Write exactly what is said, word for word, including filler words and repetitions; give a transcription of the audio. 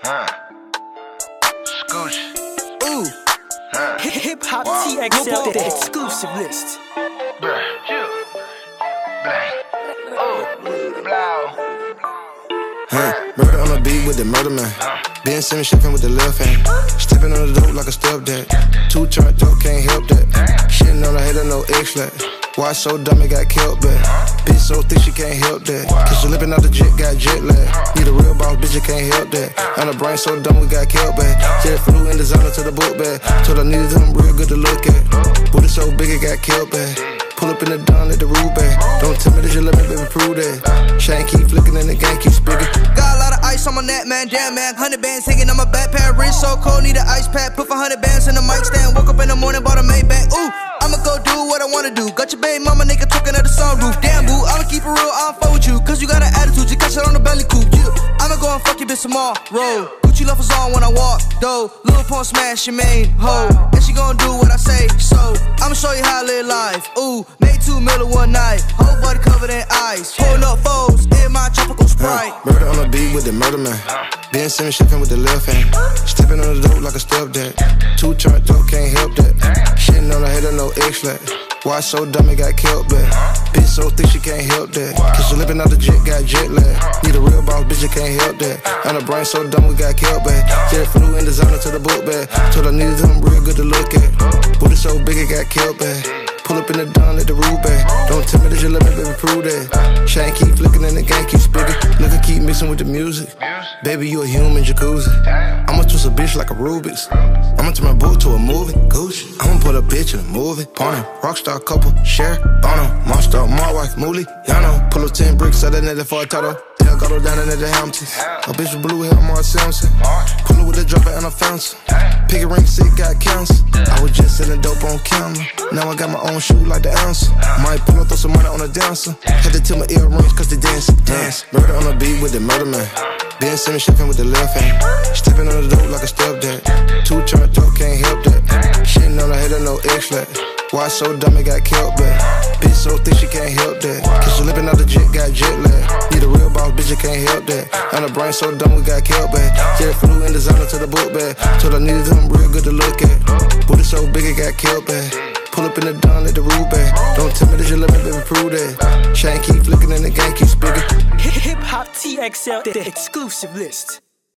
Huh. Scooch. Ooh. Huh. Hip Hop Wow. T X L, the exclusive list. Bruh. Chill. Blah. Oh. Blow. Huh. Murder on the beat with the murder man. Ben Simmons shipping with the left hand. Stepping on the dope like a stepdad. Two turned up, can't help that. Shitting on her head, no X-Flat. Why so dumb it got killed back? Bitch so thick she can't help that. Cause she lippin' out the jet, got jet lag. Need a real boss, bitch, you can't help that. And her brain so dumb we got killed back. Jet flew in designer to the book bag. Told her needed something real good to look at. Booty so big it got killed back. Pull up in the dawn at the roof bag. Don't tell me that you let me, baby, prove that. Shane keep flicking and the gang keep speaking. Got a lot of ice on my neck, man, damn man. Hundred bands hanging on my backpack. Wrist so cold, need an ice pack. Put for hundred bands in the mic stand. Woke up in the morning, bought a Maybach. Ooh, I'ma go do what I wanna do. Got your baby mama nigga talking at the sunroof. Damn boo, I'ma keep it real, I don't fuck with you. Cause you got an attitude, you catch it on the belly coupe. Yeah, I'ma go and fuck your bitch tomorrow. Gucci loafers on when I walk, though. Lil' Pump smash your main hoe. And she gon' do what I say, so I'ma show you how I live life. Ooh, made two million one night. Whole body covered in ice. Pulling up foes in my tropical Sprite. Uh, murder on the beat with the murder man. Ben Simmons shipping with the left hand. Stepping on the dope like a stepdad. Two turned up, can't help that. Shitting on her head, no X-Flat. Why so dumb it got killed back? Bitch so thick she can't help that. Cause she lippin' out the jet, got jet lag. Need a real boss, bitch, you can't help that. And her brain so dumb we got killed back. Jet flew in designer to the book bag. Told her needed something real good to look at. Booty so big it got killed back. Pull up in the dawn at the roof bag. Don't tell me that you let me, baby, prove that. Shane keep flicking and the gang keep speaking. Look, keep mixing with the music. Baby, you a human jacuzzi. I'ma twist a bitch like a Rubik's. I'ma turn my boot to a movie. Gucci. I'ma put a bitch in a movie. Porno, rockstar couple, share, Bono, monster, my wife, Mooly, Yano. Pull up ten bricks, out that net for a title. Yeah, go down in the Hamptons. A bitch with blue hair, Mark Simpson. Pull up with the dropper and a fountain. Pick a ring, sick, got cancer. I was just selling dope on camera. Now I got my own shoe like the answer. Might pull up, throw some money on a dancer. Had to tell my earrings cause they dance, dance. Murder on the beat with the murder man. Ben Simmons shipping with the left hand. Stepping on the dope like a stepdad. Two turned up, can't help that. Shitting on her head, no X-Flat. Why so dumb it got killed back? Bitch so thick she can't help that. Cause she lippin' out the jet, got jet lag. Need a real boss, bitch, you can't help that. And her brain so dumb we got killed back. Jet flew in designer to the book bag. Told her needed something real good to look at. Booty so big it got killed back. Pull up in the dawn at the roof bag. Don't tell me that you let me, baby, prove that. Shane keep flicking and the gang keep speaking. Hip Hop T X L, the exclusive list.